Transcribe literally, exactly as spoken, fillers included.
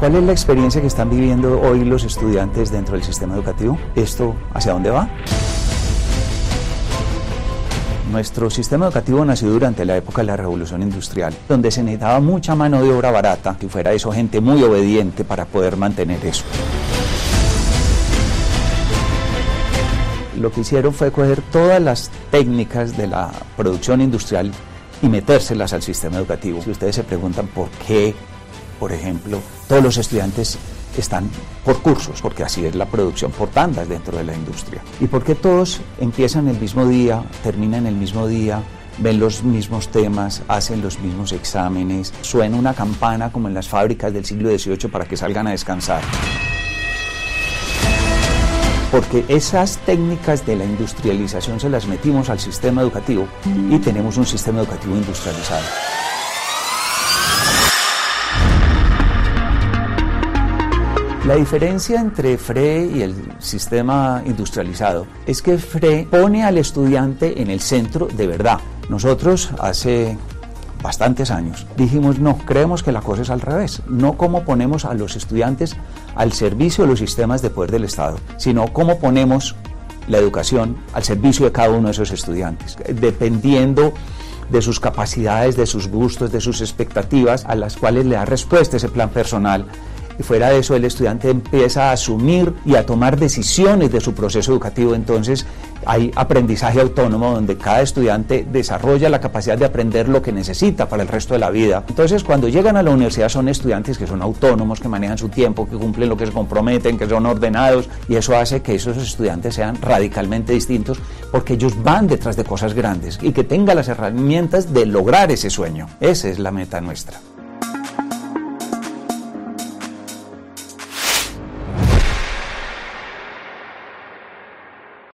¿Cuál es la experiencia que están viviendo hoy los estudiantes dentro del sistema educativo? ¿Esto hacia dónde va? Nuestro sistema educativo nació durante la época de la Revolución Industrial, donde se necesitaba mucha mano de obra barata, y fuera eso gente muy obediente para poder mantener eso. Lo que hicieron fue coger todas las técnicas de la producción industrial y metérselas al sistema educativo. Si ustedes se preguntan por qué, por ejemplo, todos los estudiantes están por cursos, porque así es la producción por tandas dentro de la industria. ¿Y por qué todos empiezan el mismo día, terminan el mismo día, ven los mismos temas, hacen los mismos exámenes, suena una campana como en las fábricas del siglo dieciocho para que salgan a descansar? Porque esas técnicas de la industrialización se las metimos al sistema educativo y tenemos un sistema educativo industrializado. La diferencia entre F R E y el sistema industrializado es que F R E pone al estudiante en el centro de verdad. Nosotros hace bastantes años dijimos no, creemos que la cosa es al revés, no cómo ponemos a los estudiantes al servicio de los sistemas de poder del Estado, sino cómo ponemos la educación al servicio de cada uno de esos estudiantes, dependiendo de sus capacidades, de sus gustos, de sus expectativas, a las cuales le da respuesta ese plan personal. Y fuera de eso el estudiante empieza a asumir y a tomar decisiones de su proceso educativo. Entonces hay aprendizaje autónomo donde cada estudiante desarrolla la capacidad de aprender lo que necesita para el resto de la vida. Entonces cuando llegan a la universidad son estudiantes que son autónomos, que manejan su tiempo, que cumplen lo que se comprometen, que son ordenados, y eso hace que esos estudiantes sean radicalmente distintos porque ellos van detrás de cosas grandes y que tengan las herramientas de lograr ese sueño. Esa es la meta nuestra.